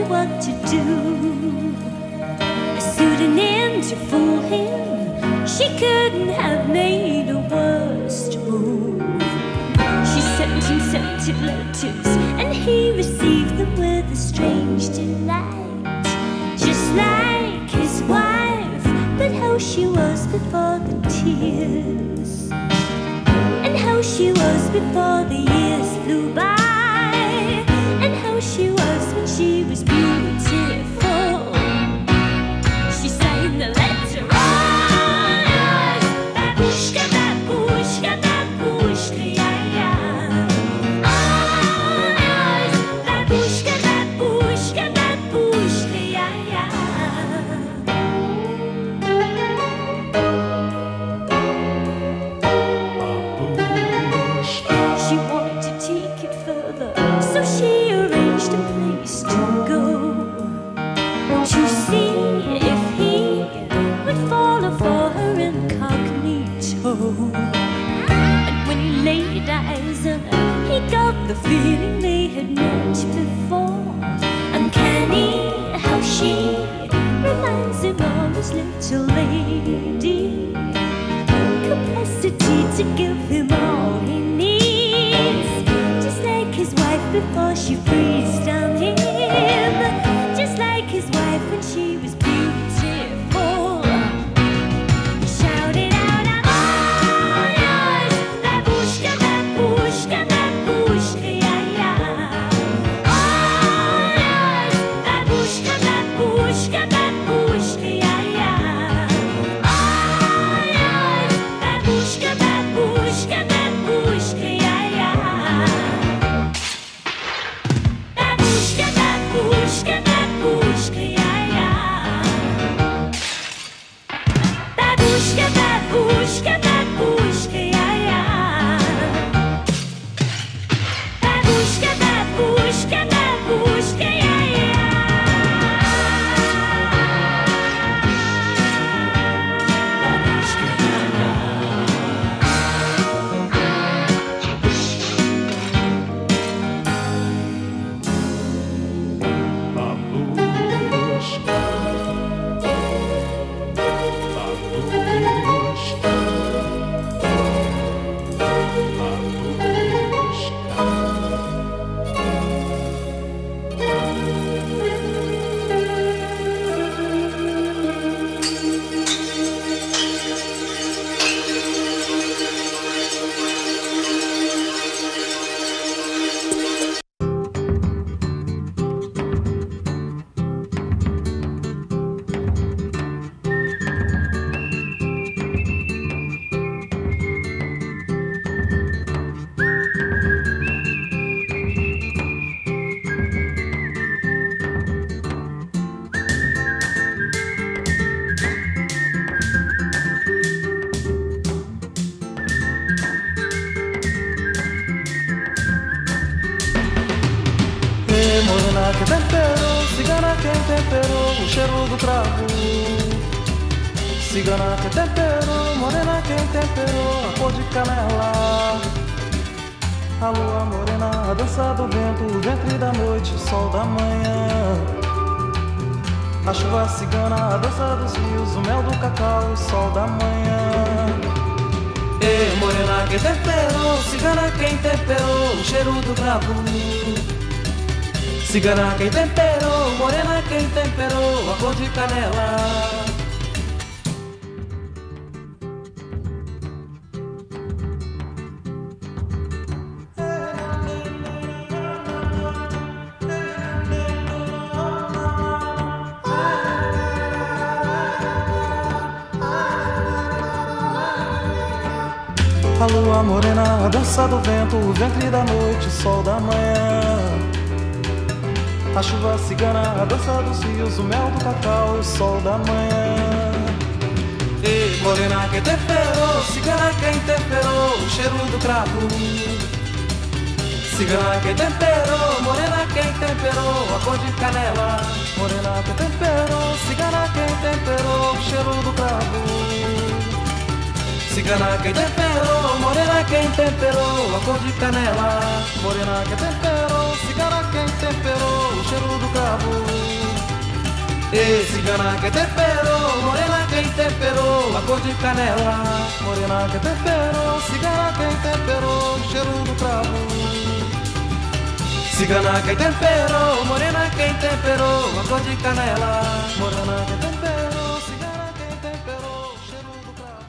what to do. A pseudonym to fool him, she couldn't have made a worse move. She sent him scented letters, and he received them with a strange delight. Just like his wife, but how she was before the tears, and how she was before the years flew by, and how she was when she was beautiful. She signed the letter, oh yes, babushka, babushka, babushka, yeah, yeah. Oh yes, babushka, babushka, babushka, yeah, yeah. She wanted to take it further, so she arranged a place to go, to see if he would follow for her incognito. And when he laid eyes on her, he got the feeling they had met before. Uncanny how she reminds him of his little lady, capacity to give him all he needs, just like his wife before she freezed on him, just like his wife when she was beautiful. He shouted out, I'm all yours, babushka, babushka, babushka, yeah, yeah. All yours, babushka, babushka, babushka, yeah, yeah. All yours, babushka, babushka, babushka, yeah, yeah. Babushka, babushka, babushka, yeah, yeah. Babushka, babushka, babushka, yeah, yeah. Babushka, babushka, babushka, yeah, yeah. Babushka, yeah, yeah. Babushka, babushka, Morena que temperou, cigana quem temperou o cheiro do cravo. Cigana que temperou, morena quem temperou a cor de canela. A lua morena, a dança do vento, o ventre da noite, o sol da manhã. A chuva cigana, a dança dos rios, o mel do cacau, o sol da manhã. Ei, morena quem temperou, cigana quem temperou o cheiro do cravo. Cigana quem temperou, morena quem temperou a cor de canela. A lua morena, a dança do vento, o ventre da noite, o sol da manhã. A chuva cigana, a dança dos rios, o mel do cacau, o sol da manhã. Ei, morena quem temperou, cigana quem temperou o cheiro do cravo. Cigana quem temperou, morena quem temperou a cor de canela. Morena quem temperou, cigana quem temperou o cheiro do cravo. Cigana quem temperou, morena quem temperou, a cor de canela. Morena quem temperou, cigana quem temperou, o cheiro do cravo. E cigana quem temperou, morena quem temperou, a cor de canela. Morena quem temperou, cigana quem temperou, o cheiro do cravo. Cigana quem temperou, morena quem temperou, a cor de canela. Morena quem temperou, cigana quem temperou, o cheiro do cravo.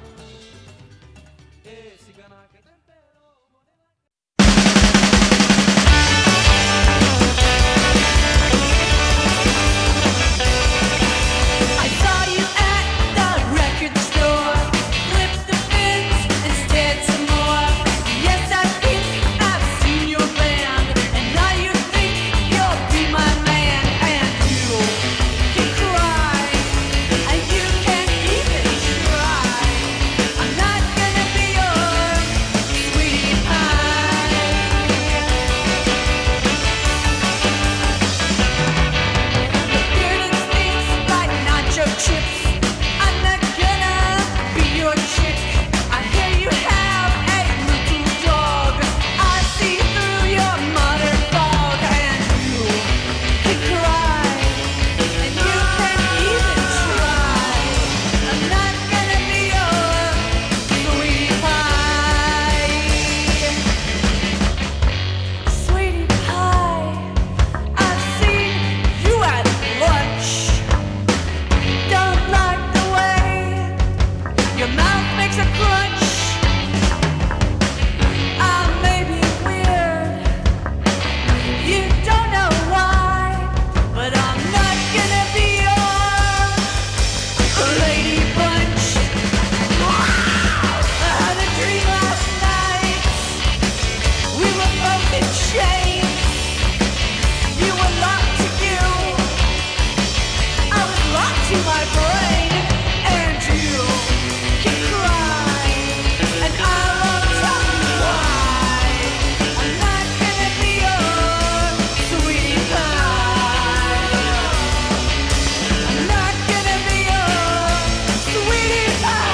E cigana quem temperou, morena. I saw you at the record store. Flip the bins instead some more. Yes, I think I've seen your band, and now you think you'll be my man. And you can cry, and you can even try. I'm not gonna be your sweetie pie. The bearded stinks like nacho chips. I'm not gonna be your chick. I hear you have a little dog. I see through your modern fog. And you can cry, and you can even try. I'm not gonna be your sweetie pie. Sweetie pie, I've seen you at lunch. Don't like the way your mouth makes a crunch. I may be weird, you don't know why, but I'm not gonna be your lady bunch. I had a dream last night. We were both in chains. You were locked to you. I was locked to my brain. And you can cry, and I won't tell you why. I'm not gonna be your sweetie pie. I'm not gonna be your sweetie pie.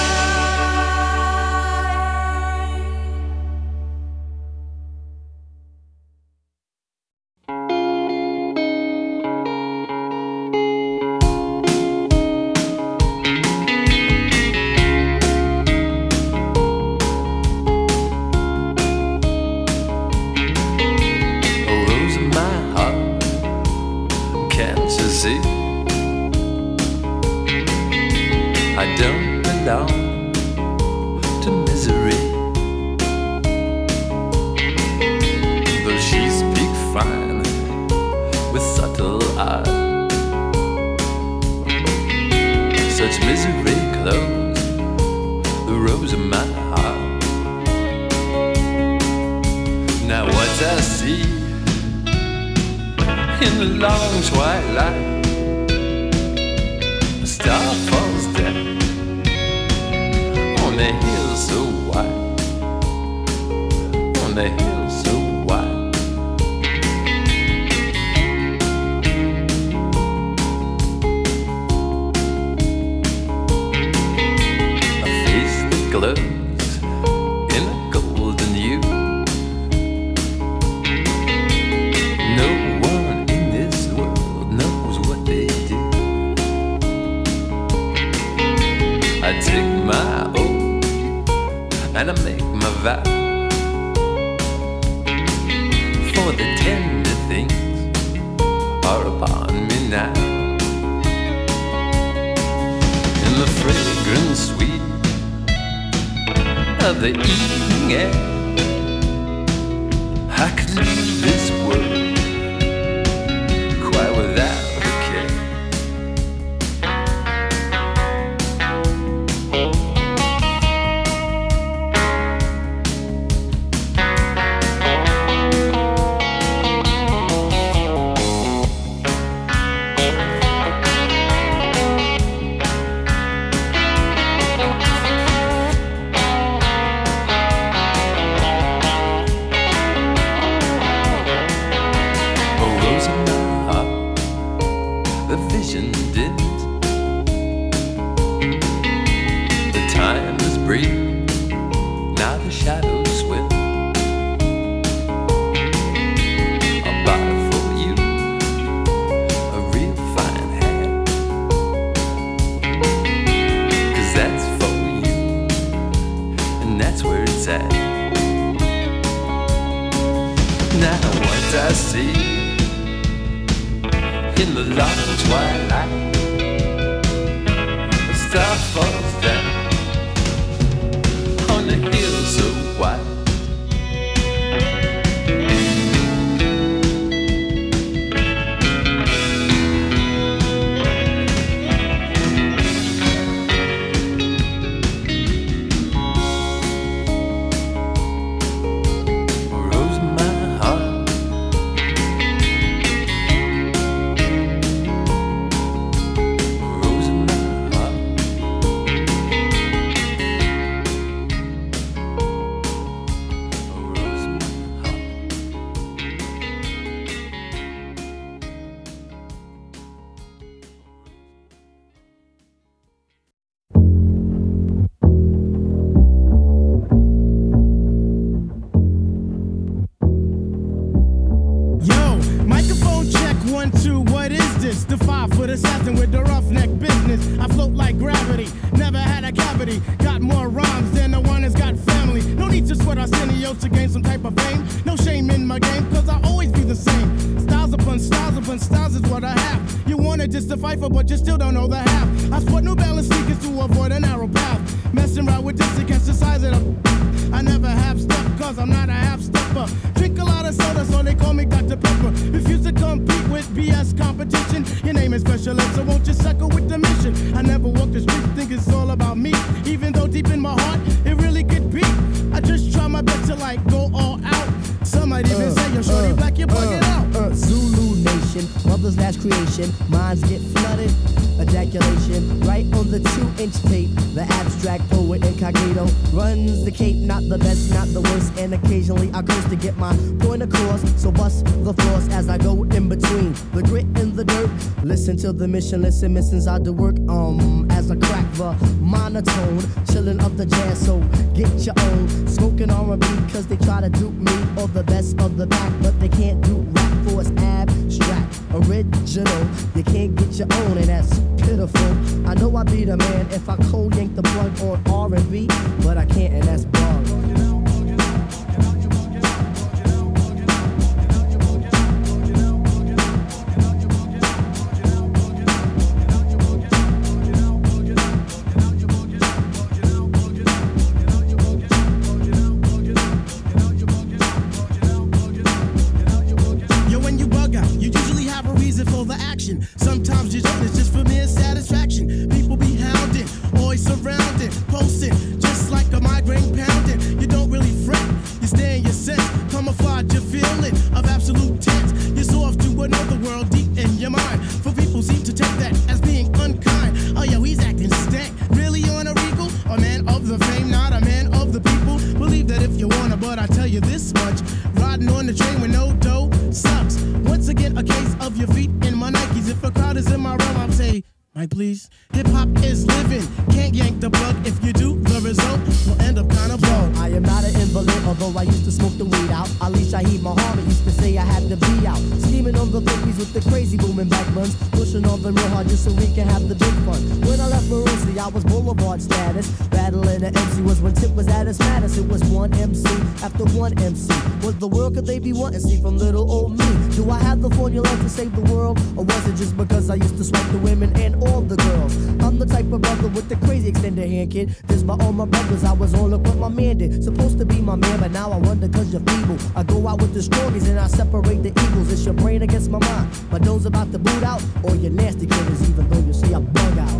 A rose in my heart, can't you see? I don't belong to misery, though she speaks fine with subtle art. Such misery clothes the rose in my heart. Now what I see in the long twilight, a star falls down on a hill so wide, on a hill so wide. A face that glows in a golden hue. No one in this world knows what they do. I take my oath and I make my vow, for the tender things are upon me now. In the fragrant sweet of the evening air, I could leave this world quite without a care. vision dims. The time is brief twilight. The star falls down on the hill so white. But you still don't know the half. I sport New Balance sneakers to avoid a narrow path. Messing around with this against the size of them. I never half step cause I'm not a half stepper. Drink a lot of soda so they call me Dr. Pepper. Refuse to compete with BS competition. Your name is special ed, so won't you suckle with the mission? I never walk the streets think it's all about me. Even though deep in my heart it really could be. I just try my best to like go all out. Some might even say you're shorty black, you're bugging out. Zulu Nation, mother's last creation. Minds get flooded, ejaculation. Right on the 2-inch tape. The abstract poet incognito runs the cape, not the best, not the worst. And occasionally I curse to get my point across. So bust the floors as I go in between the grit and the dirt. Listen to the mission, listen, missions I do work. As I crack the monotone, chilling up the jazz, so get your own. Smoking R&B cause they try to dupe me or the best of the back, but they can't do rap for it's abstract, original. You can't get your own and that's pitiful. I know I be the man if I cold yank the plug on R&B, but I can't and that's bug. Sometimes you don't, it's just for mere satisfaction. People be hounding, always surrounding, posting, just like a migraine pounding. You don't really fret, you stay in your sense, camouflage your feeling of absolute tense. You're so off to another world deep in your mind. For people seem to take that as being unkind. Oh yo, he's acting stank, really on a regal? A man of the fame, not a man of the people. Believe that if you wanna, but I tell you this much, riding on the train with no dough sucks. Once again, a case of your feet in my Nikes. If a crowd is in my realm, I'll say, Mike, please. Hip-hop is living, can't yank the plug. If you do, the result will end up kind of low. I am not an invalid, although I used to smoke the weed out. Ali Shaheed Muhammad used to say I had to be out. Scheming on the bookies with the crazy booming back buns. Pushing on them real hard just so we can have the big fun. When I left Maroonsley, I was boulevard status. Battling the MC was when Tip was at his maddest. It was one MC after one MC. What the world could they be wanting to see from little old me? Do I have the formula to save the world? Or was it just because I used to swipe the women and all the girls? I'm the type of brother with the crazy extended hand, kid. This by all my brothers, I was on look what my man did. Supposed to be my man, but now I wonder cause you're feeble. I go out with the strongies and I separate the eagles. It's your brain against my mind. My nose about to boot out, or your nasty killers, even though you say I bug out.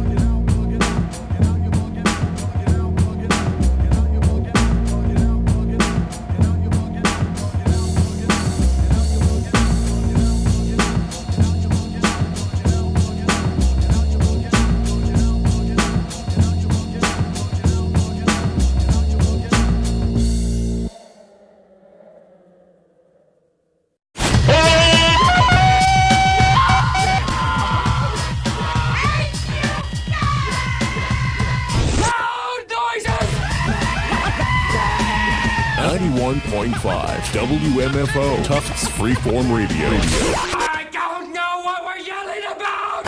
WMFO, Tufts Freeform Radio. I don't know what we're yelling about!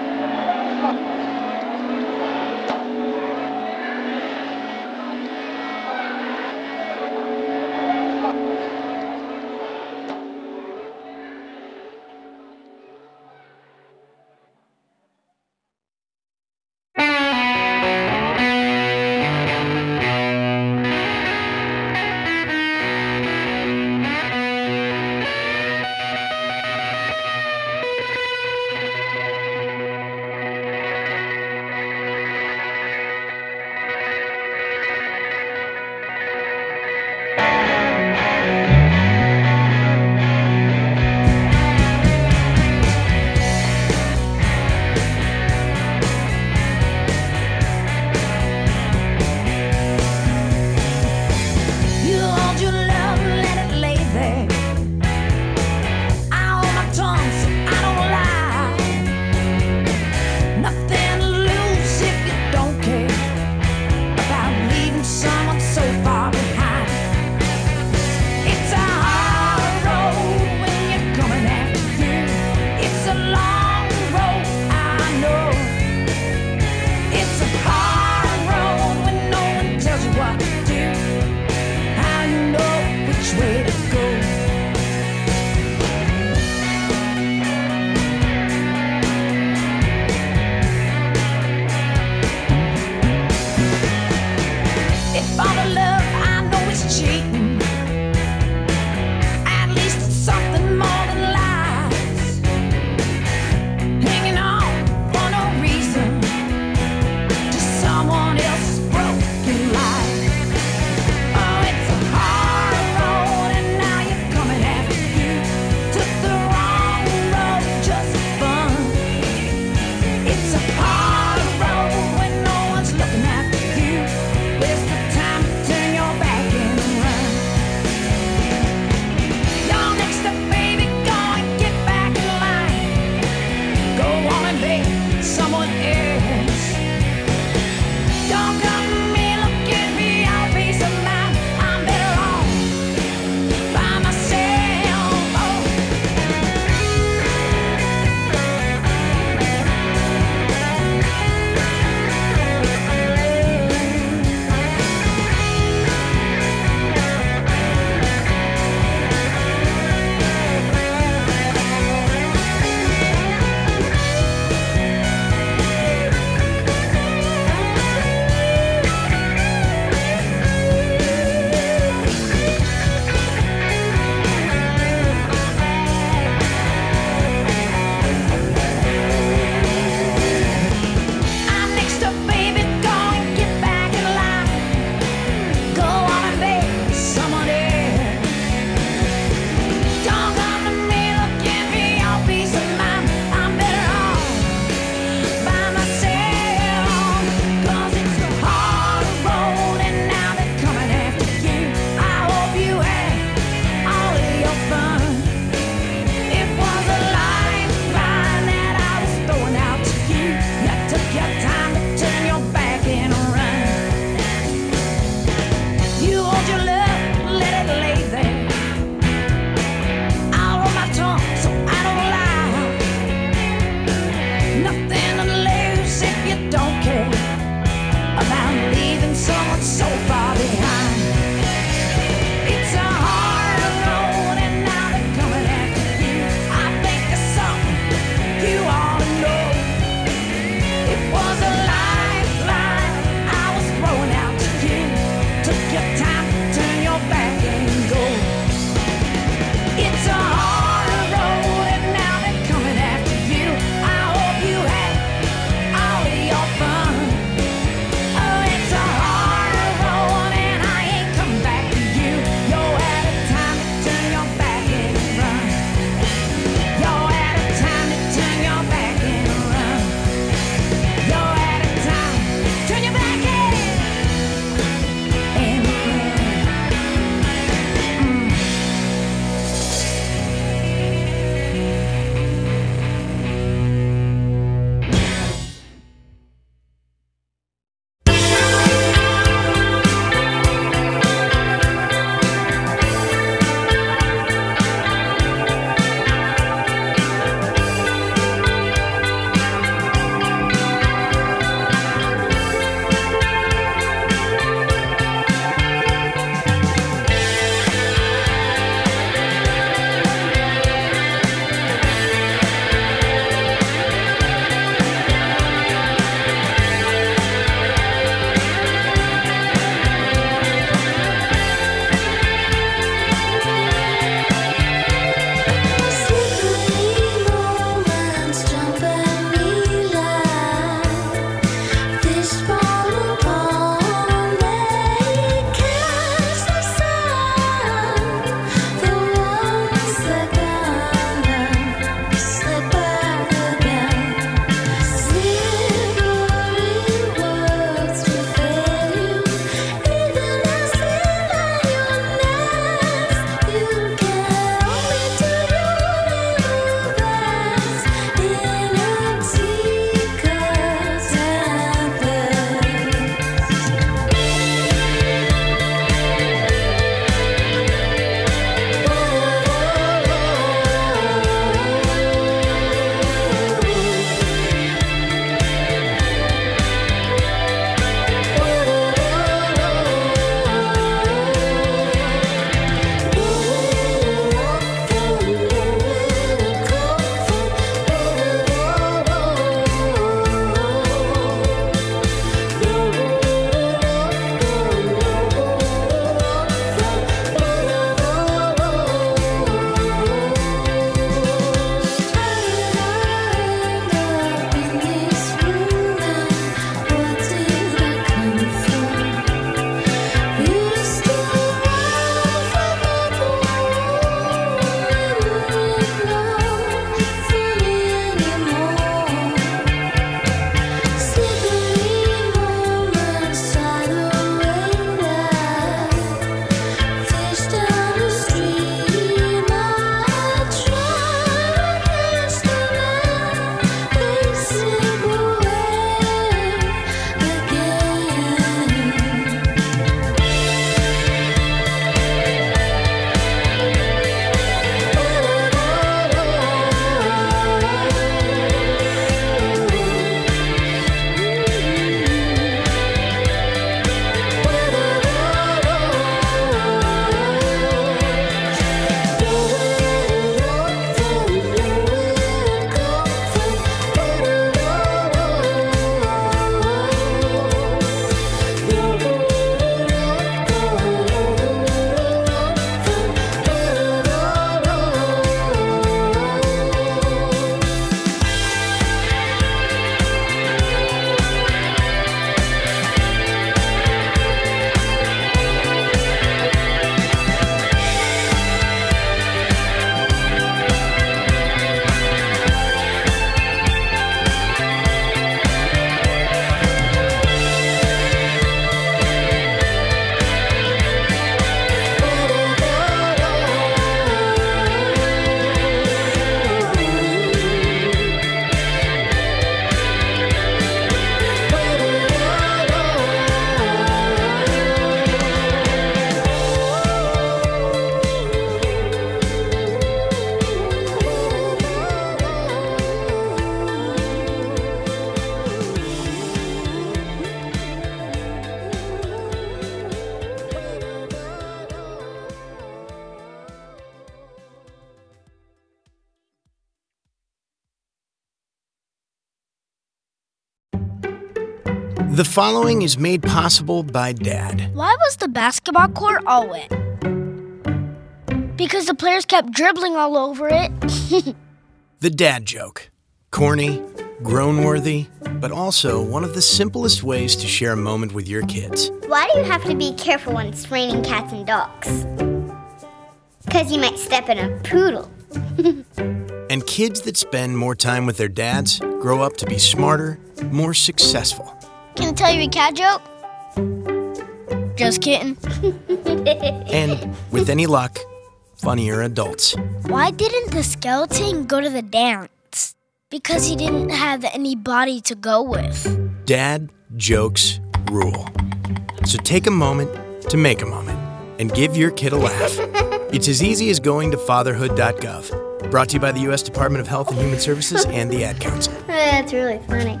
The following is made possible by Dad. Why was the basketball court all wet? Because the players kept dribbling all over it. The dad joke. Corny, grown-worthy, but also one of the simplest ways to share a moment with your kids. Why do you have to be careful when it's raining cats and dogs? Because you might step in a poodle. And kids that spend more time with their dads grow up to be smarter, more successful. Can I tell you a cat joke? Just kidding. And, with any luck, funnier adults. Why didn't the skeleton go to the dance? Because he didn't have any body to go with. Dad jokes rule. So take a moment to make a moment and give your kid a laugh. It's as easy as going to fatherhood.gov. Brought to you by the U.S. Department of Health and Human Services and the Ad Council. That's really funny.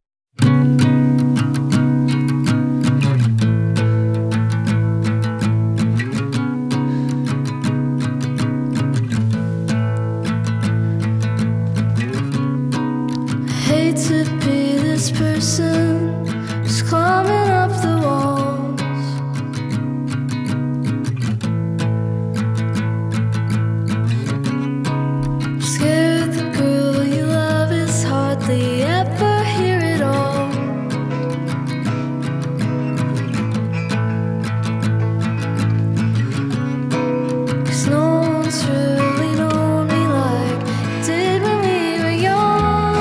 Hate to be this person who's climbing up the walls. Scared the girl you love is hardly ever hear it all. Cause no one's really known me like it did when we were young.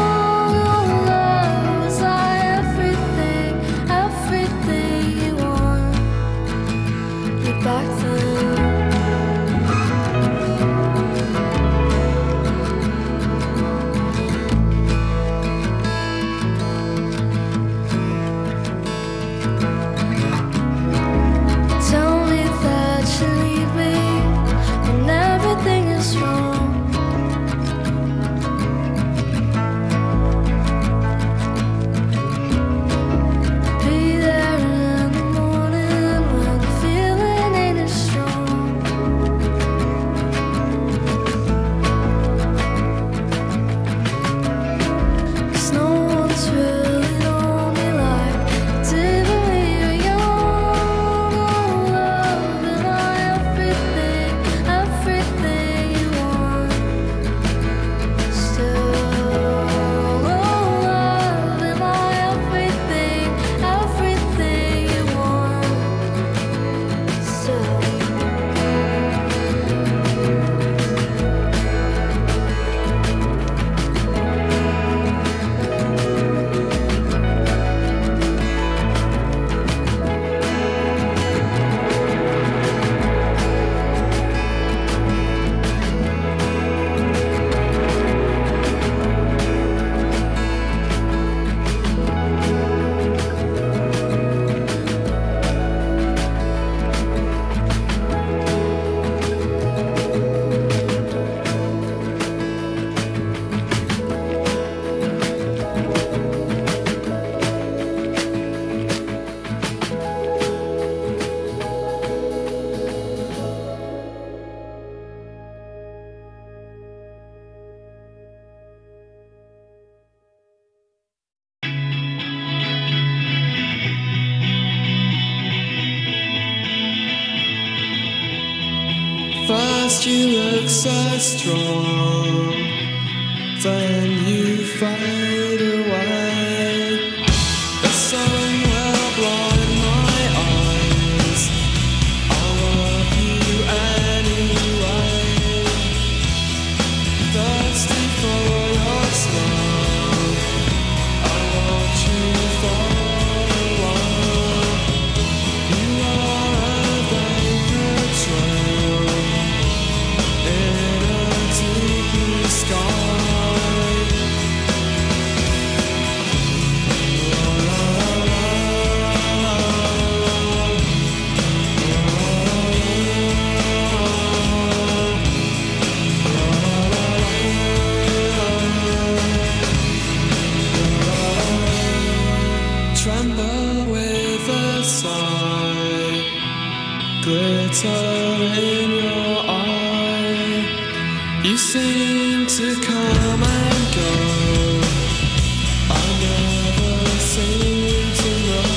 Back then, tell me that you need me when everything is wrong. Be there in the morning when the feeling ain't as strong. 'Cause no one's really known me like it did when we were young. Oh, love, am I everything, everything you want? Still, oh, love, am I everything, everything you want? Still. First you look so strong, then you fade away. The sun will blind my eyes, I'll love you anyway. Thirsty for your smile, I watch you fall away. You are a vapor trail in a deep blue sky. Tremble with a sigh, glitter in your eye. You seem to come and go, I never seem to know.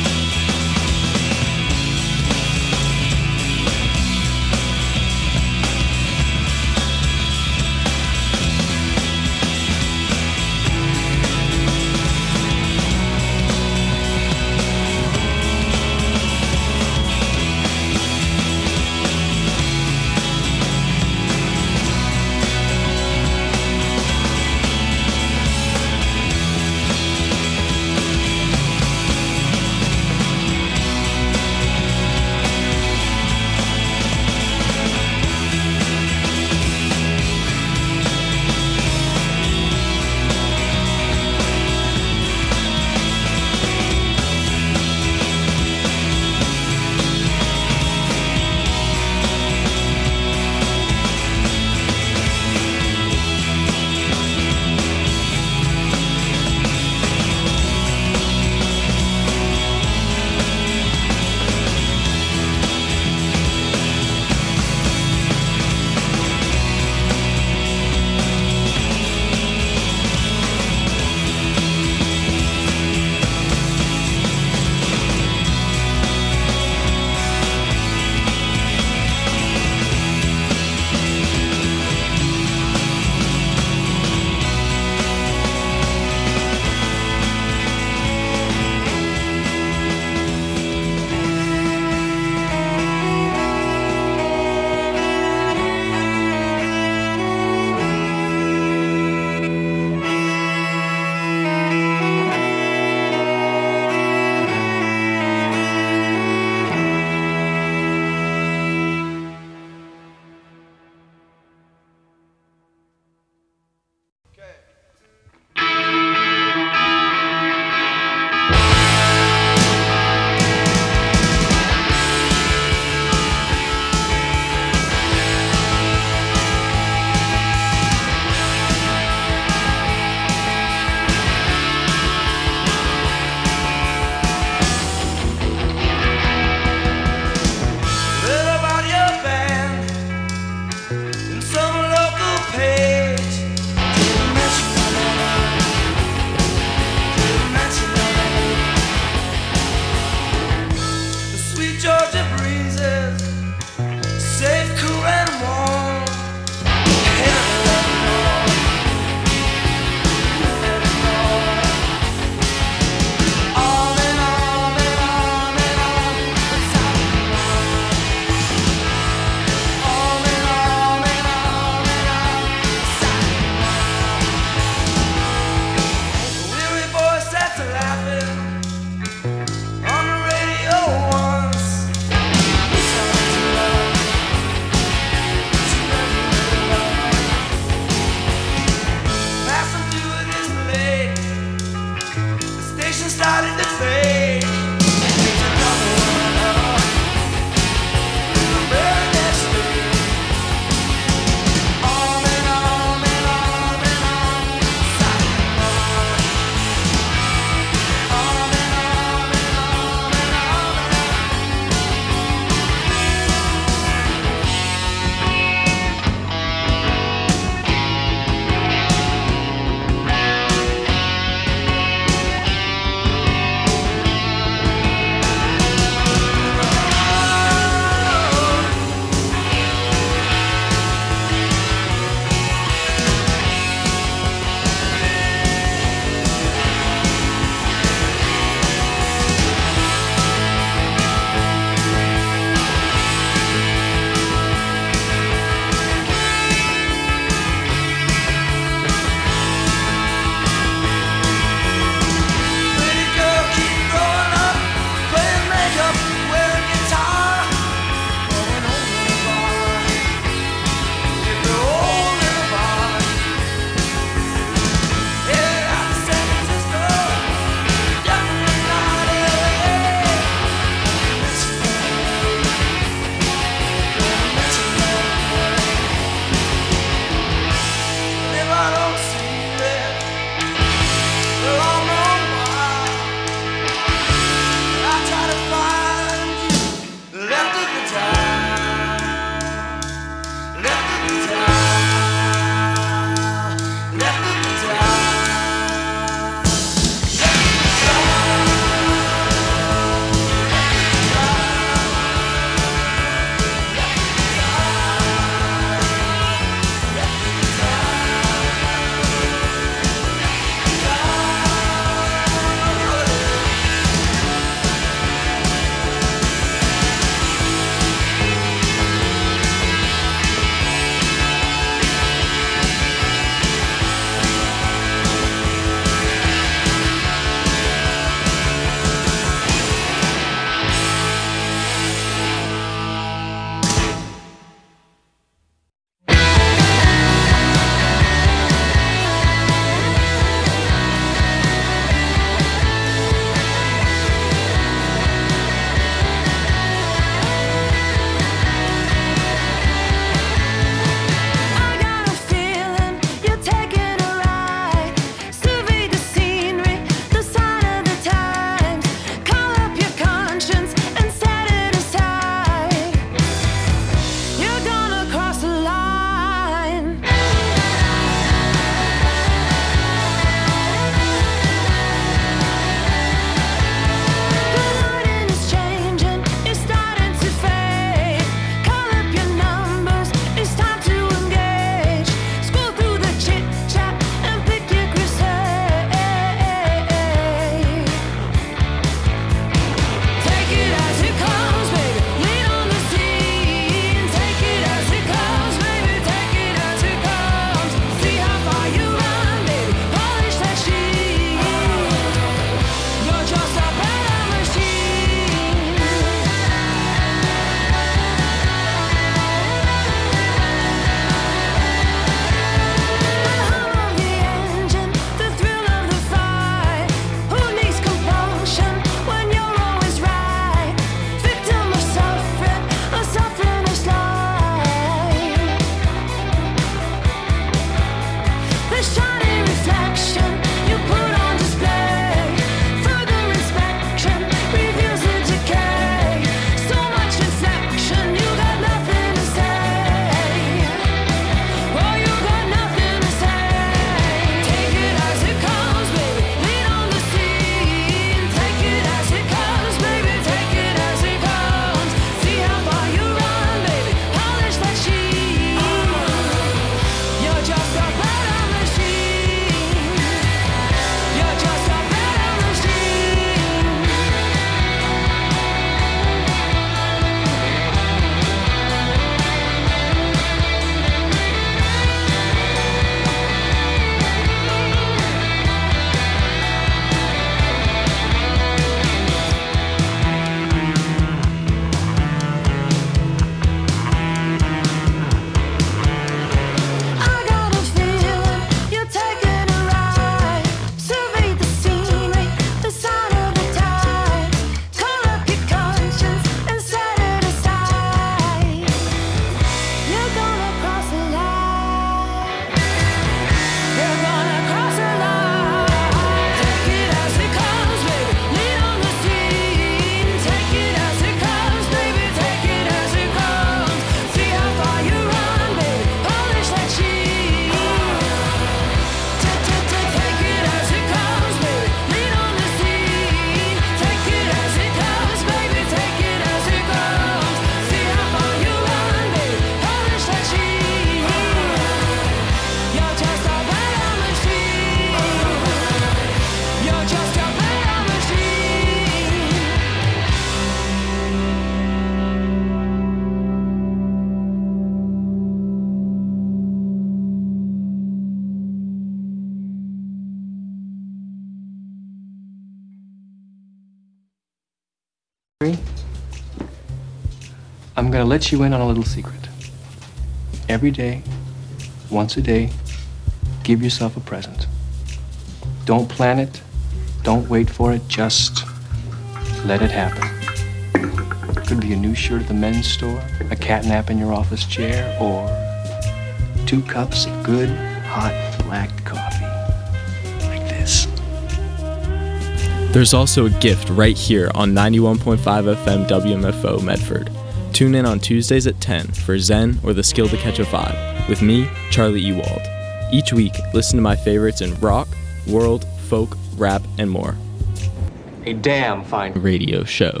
I'm gonna let you in on a little secret. Every day, once a day, give yourself a present. Don't plan it, don't wait for it, just let it happen. Could be a new shirt at the men's store, a cat nap in your office chair, or 2 cups of good, hot, black coffee. Like this. There's also a gift right here on 91.5 FM WMFO Medford. Tune in on Tuesdays at 10 for Zen or The Skill to Catch a Vibe with me, Charlie Ewald. Each week, listen to my favorites in rock, world, folk, rap, and more. A damn fine radio show.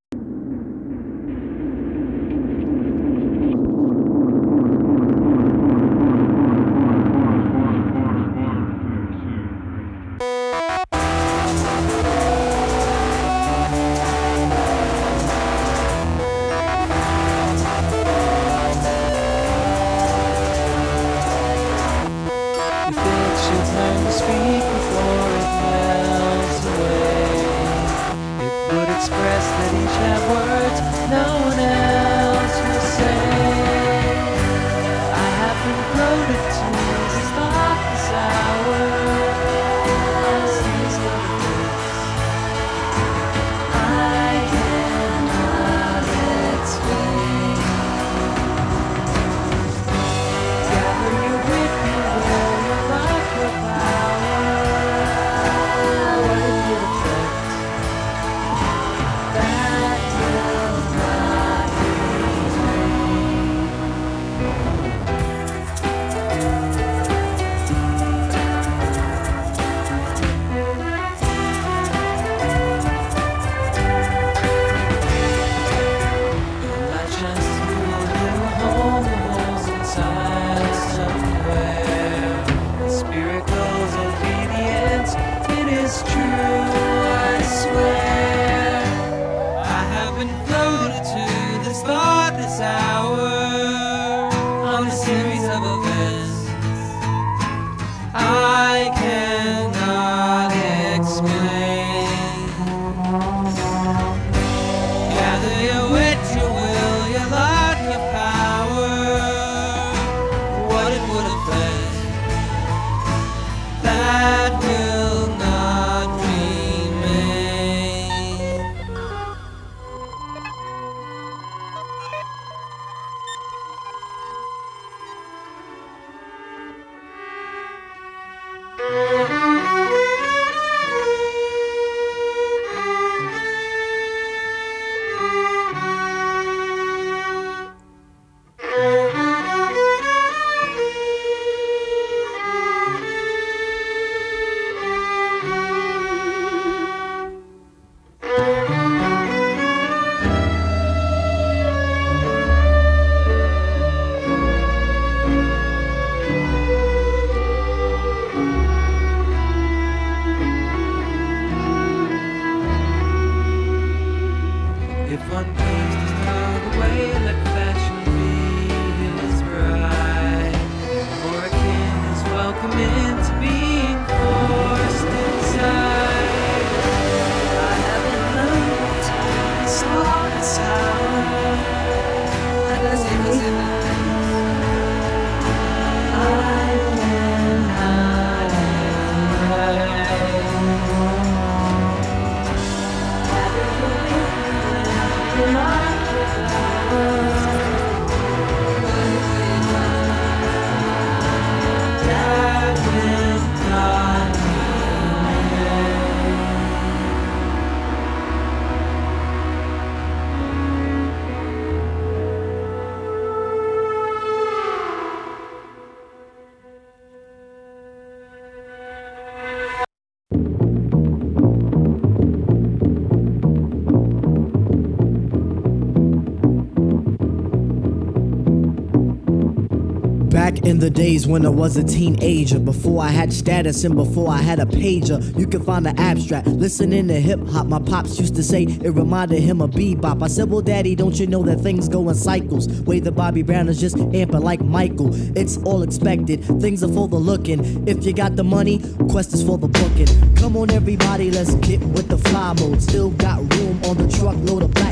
Back in the days when I was a teenager, before I had status and before I had a pager, you can find the abstract. Listening to hip hop, my pops used to say it reminded him of bebop. I said, well, daddy, don't you know that things go in cycles? Way the Bobby Brown is just amping like Michael. It's all expected, things are for the looking. If you got the money, quest is for the booking. Come on, everybody, let's get with the fly mode. Still got room on the truckload of black gold.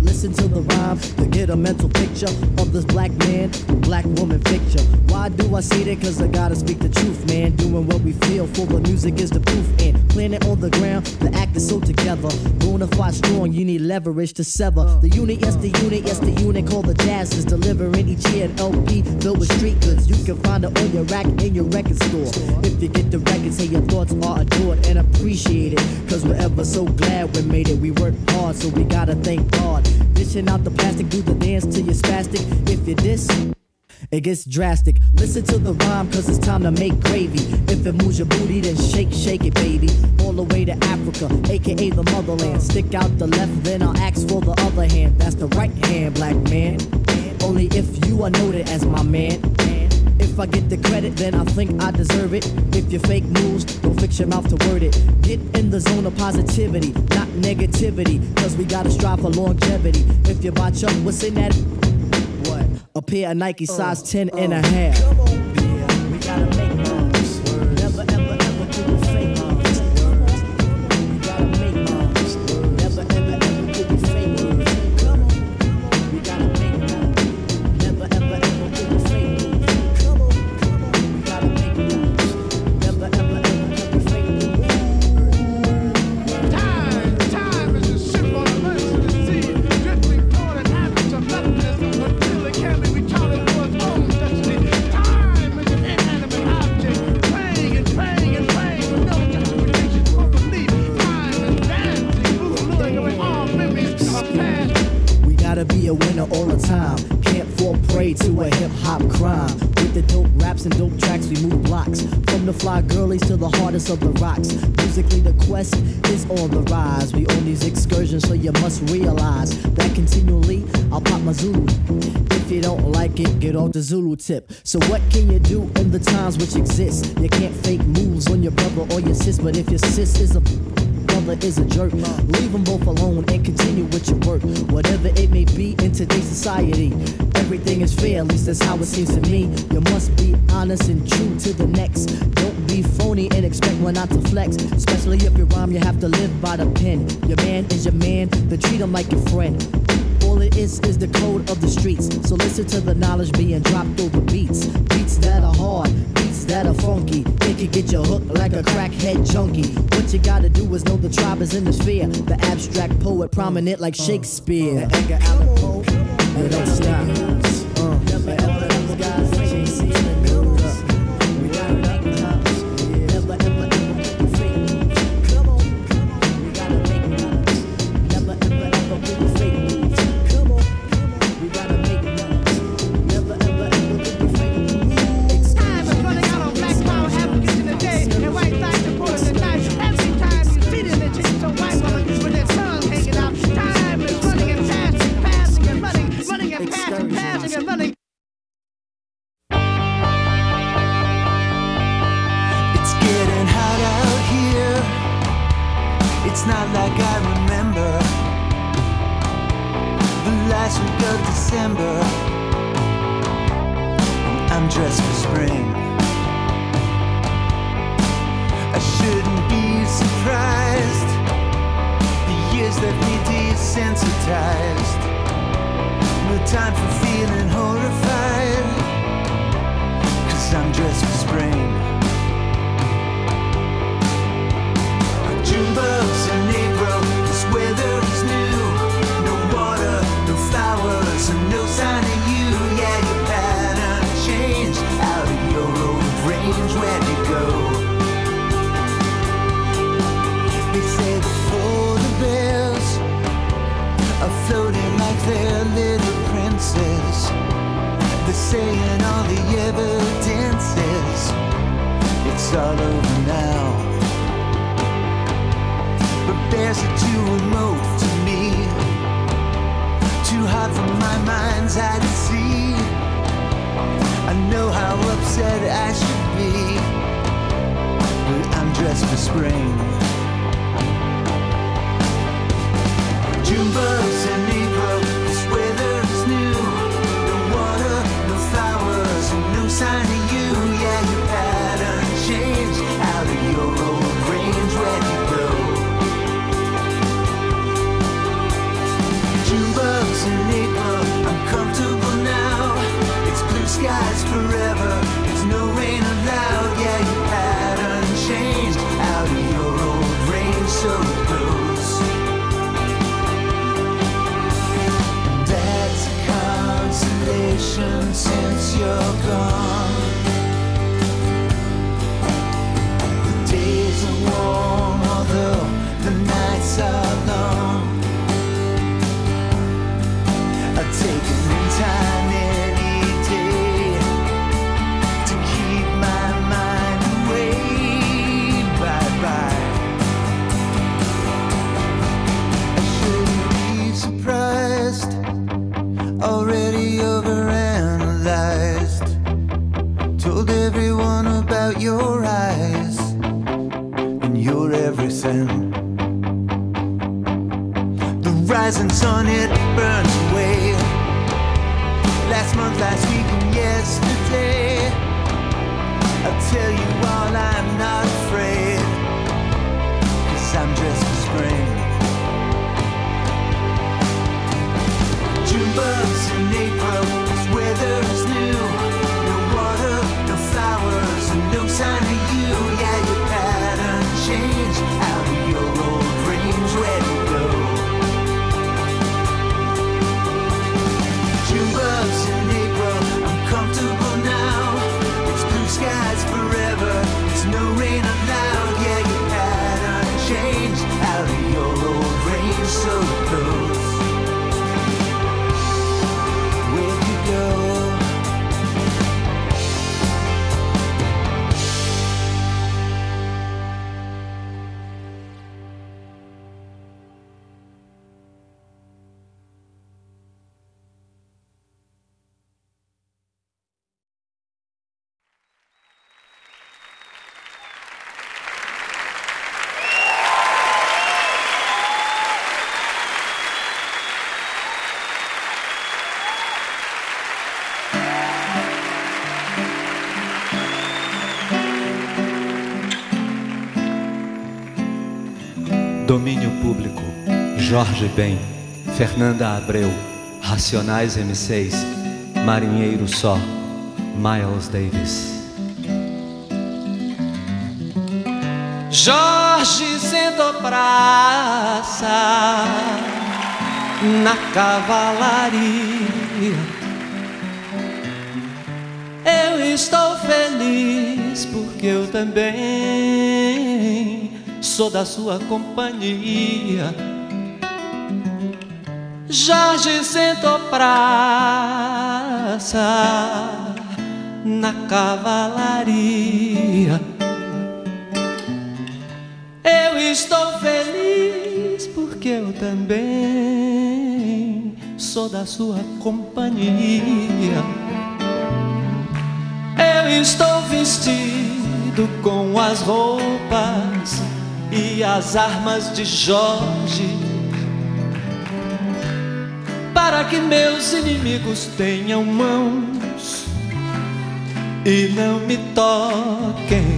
Listen to the rhyme to get a mental picture of this black man, black woman picture. Why do I say that? Cause I gotta speak the truth, man. Doing what we feel for the music is the proof. And planet on the ground, the act is so together. Bonafide strong, you need leverage to sever. The unit, yes the unit, yes the unit called the Jazz is delivering each year an LP filled with street goods. You can find it on your rack in your record store. If you get the record, say your thoughts are adored and appreciated. Cause we're ever so glad we made it. We work hard, so we gotta thank God. Dishing out the plastic, do the dance till you're spastic. If you diss, it gets drastic. Listen to the rhyme, cause it's time to make gravy. If it moves your booty, then shake, shake it, baby. All the way to Africa, aka the motherland. Stick out the left, then I'll ask for the other hand. That's the right hand, black man. Only if you are noted as my man. If I get the credit, then I think I deserve it. If you fake moves, don't fix your mouth to word it. Get in the zone of positivity, not negativity. Cause we gotta strive for longevity. If you botch up, what's in that? What? A pair of Nike size 10 and a half. Come on, yeah, we gotta make moves. Never, ever, ever do the fake moves. We gotta make moves. Never, ever, ever do the fake moves. Come on, we gotta make moves. Never, ever, ever do the fake moves. Come on, we gotta make moves. Never, ever, ever do the fake moves. Time is a symbol of mercy to see. Drifting toward an average of nothingness until it can be retarded for its own destiny. Time is an inanimate object, praying and praying and praying with no justification for belief. Time is dancing, luring away all memories of past. We gotta be a winner all the time. Can't fall prey to a hip-hop crime. With the dope raps and dope tracks, we move blocks. From the fly girlies to the hardest of the rocks. Musically, the quest is on the rise. We on these excursions, so you must realize that continually, I'll pop my Zulu. If you don't like it, get off the Zulu tip. So what can you do in the times which exist? You can't fake moves on your brother or your sis, but if your sis is a brother is a jerk, leave them both alone and continue with your work. Whatever it may be in today's society, everything is fair, at least that's how it seems to me. You must be honest and true to the next. Don't be phony and expect one not to flex. Especially if you rhyme, you have to live by the pen. Your man is your man, then treat him like your friend. All it is the code of the streets. So listen to the knowledge being dropped over beats. Beats that are hard, beats that are funky. It can get you hooked like a crackhead junkie. What you gotta do is know the tribe is in the sphere. The abstract poet prominent like Shakespeare. Edgar Allan Poe, you don't stop. Never ever ever guys JC in the news. We gotta make moves. Never ever ever do the fake moves. Come on, we gotta make moves. Never ever ever do the fake moves. Come on, we gotta make moves. Never ever ever do the fake moves. Time is running out on black power, Africans in the day, and white lights are pouring at night. Every time you see them, they're chasing some white woman with their tongue hanging out. Time is running and passing, passing and running, running and passing, passing and running. It's getting hot out here. It's not like I remember the last week of December. I'm dressed for spring. I shouldn't be surprised. The years left me desensitized. No time for feeling horrified. 'Cause I'm dressed for spring. June bugs in April, this weather is new. No water, no flowers, and no sign of you. Yeah, your pattern changed out of your old range. Where'd you go? They say the polar bears are floating like they're little princes. They're saying all the evidence is it's all over now. But bears are too remote to me, too hot for my mind's eye to see. I know how upset I should be, but I'm dressed for spring. June bugs in April, this weather is new. No water, no flowers, and no sign of you. Yeah, your pattern changed out of your old range. Where'd you go? June bugs warm, although the nights are long. I've taken time any day to keep my mind away. Bye-bye. I shouldn't be surprised, already overanalyzed. Told everyone about your eyes and your everything. The rising sun, it burns away. Last month, last week, and yesterday. I'll tell you all, I'm not afraid, 'cause I'm dressed for spring. June bugs in April, this weather is new. No water, no flowers, and no sign of you. Yeah, your pattern changed out of your old range. Where'd you go? June bugs in April, I'm comfortable now. It's blue skies forever, it's no rain allowed. Yeah, your pattern changed out of your old range. So close. Where'd you go? Domínio Público, Jorge Ben, Fernanda Abreu, Racionais M6, Marinheiro Só, Miles Davis. Jorge sentou praça na cavalaria. Eu estou feliz porque eu também sou da sua companhia. Jorge sentou praça na cavalaria. Eu estou feliz porque eu também sou da sua companhia. Eu estou vestido com as roupas e as armas de Jorge, para que meus inimigos tenham mãos e não me toquem,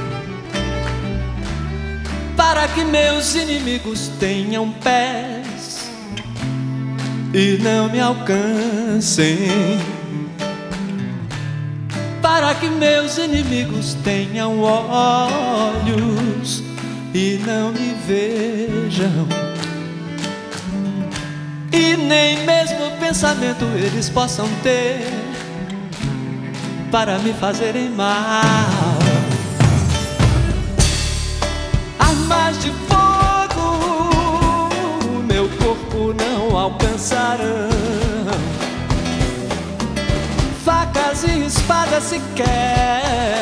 para que meus inimigos tenham pés e não me alcancem, para que meus inimigos tenham olhos e não me vejam, e nem mesmo pensamento eles possam ter para me fazerem mal. Armas de fogo meu corpo não alcançarão, facas e espadas sequer